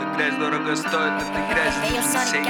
Эта грязь дорого стоит, этой грязи нужен сейф.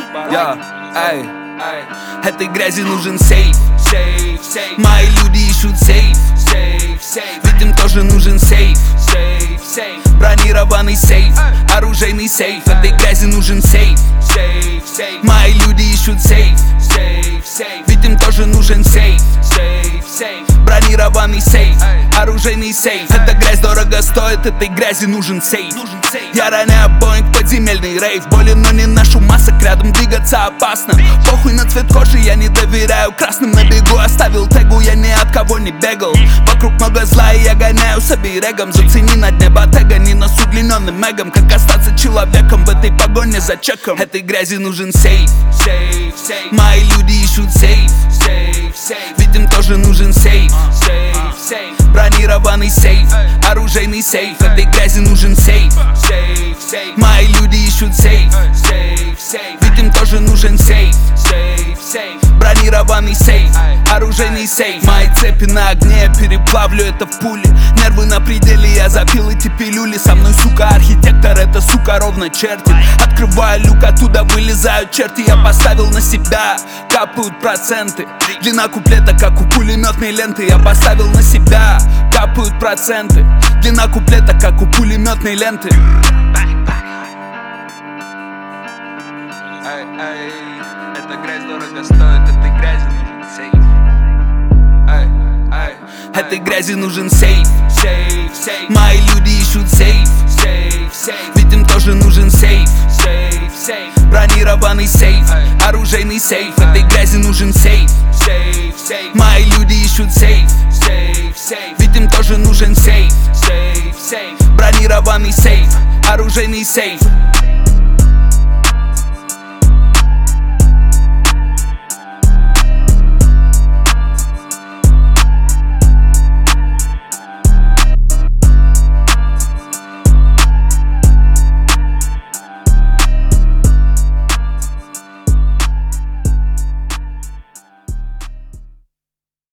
Этой грязи нужен сейф. Мои люди ищут сейф. Ведь им тоже нужен сейф. Бронированный сейф, оружейный сейф. Этой грязи нужен сейф. Мои люди ищут сейф. Ведь им тоже нужен сейф. Бронированный сейф, оружейный сейф. Эта грязь дорого стоит, этой грязи нужен сейф. Я роняю Боинг, подземельный рейв. Болен, но не ношу масок, рядом двигаться опасно. Похуй на цвет кожи, я не доверяю красным. На бегу оставил тегу, я ни от кого не бегал. Вокруг много зла, и я гоняю с оберегом. Зацени на небо тега, не на с удлиненным эгом. Как остаться человеком в этой погоне за чеком. Этой грязи нужен сейф. Мои люди ищут сейф. Ведь им тоже нужен сейф. Бронированный сейф, оружейный сейф. Этой грязи нужен сейф. Мои люди ищут сейф. Ведь им тоже нужен сейф. Бронированный сейф, оружейный сейф. Мои цепи на огне, я переплавлю это в пули. Нервы на пределе, я запил эти пилюли. Со мной, сука, архитектор, это, сука, ровно чертит. Открываю люк, оттуда вылезают черти. Я поставил на себя, капают проценты. Длина куплета, как у пулеметной ленты. Я поставил на себя, капают проценты. Длина куплета, как у пулеметной ленты. Эта грязь дорого стоит, этой грязи нужен сейф. Этой грязи нужен сейф. Мои люди ищут сейф. Ведь им тоже нужен сейф. Бронированный сейф, оружейный сейф. Этой грязи нужен сейф. Мои люди ищут сейф. Ведь им тоже нужен сейф. Бронированный сейф, оружейный сейф.